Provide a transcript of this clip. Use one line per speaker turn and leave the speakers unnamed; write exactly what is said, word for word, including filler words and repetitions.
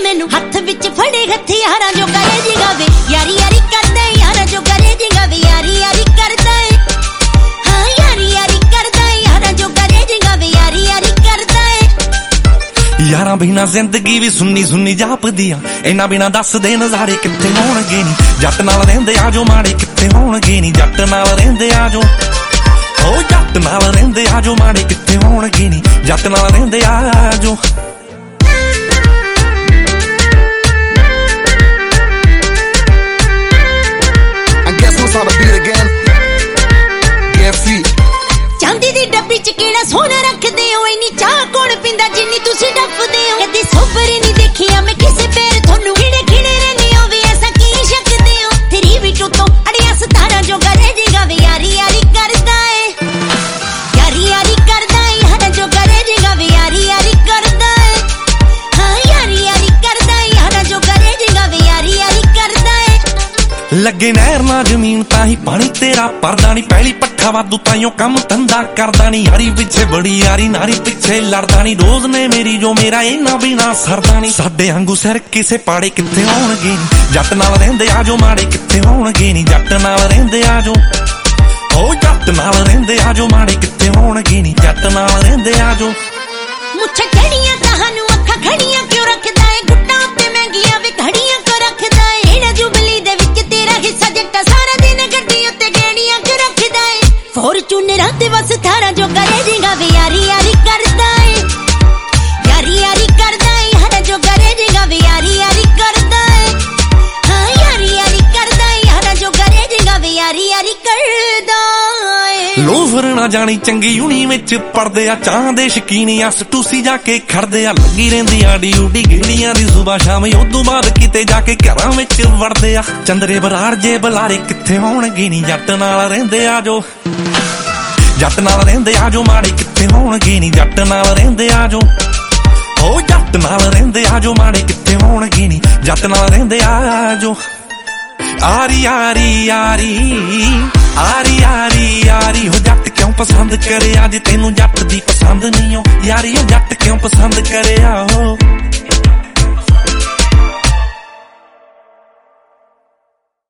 मैनू हथ विच फड़े हथियारां जो करे जी गावे यारी यारी करदा है यारा जो करे जी गावे यारी यारी करदा है हाँ यारी यारी करदा है यारा जो करे जी गावे यारी यारी करदा है
यारा बिना जिंदगी भी सुन्नी सुन्नी जापदी आ इन्हां बिना दस दे नज़ारे कित्थे होणगे नी जट नाल रहिंदे आ जो माड़े कित्थे होणगे नी जट नाल रहिंदे आ जो ओ जट नाल रहिंदे आ जो माड़े कित्थे होणगे नी जट नाल रहिंदे आ जो
चांदी दी डब्बी च केड़ा सोना रखदे हो इन्नी चाह कौन पींदा जिन्नी तुसी डफदे हो कदी सोबर नहीं देखिया मैं किसे पैर थोनू खिड़े खिड़े रहने हो वे ऐसा की शकदे हो तेरी भी तो अड़िया सतारा जो करे जी गावे यारी यारी करदा है यारी यारी करदा है यारा जो करे जी गावे यारी यारी करदा है हाँ यारी यारी करदा है यारा जो करे जी गावे यारी यारी करदा है
लगे नहर ना जमीन ताही पानी तेरा परदा नी पहली पट्ठा वादू ताइयों कम धंधा करदा नी यारी पिछे बड़ी यारी नारी पिछे लड़दा नी रोज ने मेरी जो मेरा इन्ना बिना सरदा नी साडे आंगू सिर किसे पाड़े कित्थे होणगे नी जट नाल रहिंदे आ जो माड़े कित्थे होणगे नी जट नाल रहिंदे आ जो ओ जट नाल रहिंदे आ जो माड़े कित्थे होणगे नी जट नाल रहिंदे आ जो
मुच्छां खड़ियां ताहानू अखां खड़ियां क्यों रखदा है गुट्टां ते महंगियां वे घड़ियां क्यों रखदा है इहड़ा जुबली दे विच तेरा हिस्सा जट्टा सारा दिन गड्डी उत्ते गेड़ियां क्यों रखदा है फॉर्च्यूनरां ते बस थारा जो करे जी गावे यारी यारी करदा है यारी यारी करदा है यारा जो करे जी गावे यारी यारी करदा है हाँ यारी यारी करदा है यारा जो करे जी गावे यारी यारी करदा है
लोफर ना जानी चंगी यूनी विच पढ़दे आ चाह दे शकीनी अस टूसी जाके खड़दे आ लगी रहिंदी आ ड्यूटी गिड़ियां दी सुबह शाम उदों बाद किते जाके घरां विच वड़दे आ चंदरे बराड़ जे बलारे कित्थे होणगे नी जट नाल रहिंदे आ जो जट नाल रहिंदे आ जो माड़े कित्थे होणगे नी जट नाल रहिंदे आ जो ओ जट नाल रहिंदे आ जो माड़े कित्थे होणगे नी जट नाल रहिंदे आ जो आरी आरी आरी आरी आरी यारी हो जट क्यों पसंद करे आज तेनू जट दी पसंद नहीं हो यारी हो जट क्यों पसंद करे हो।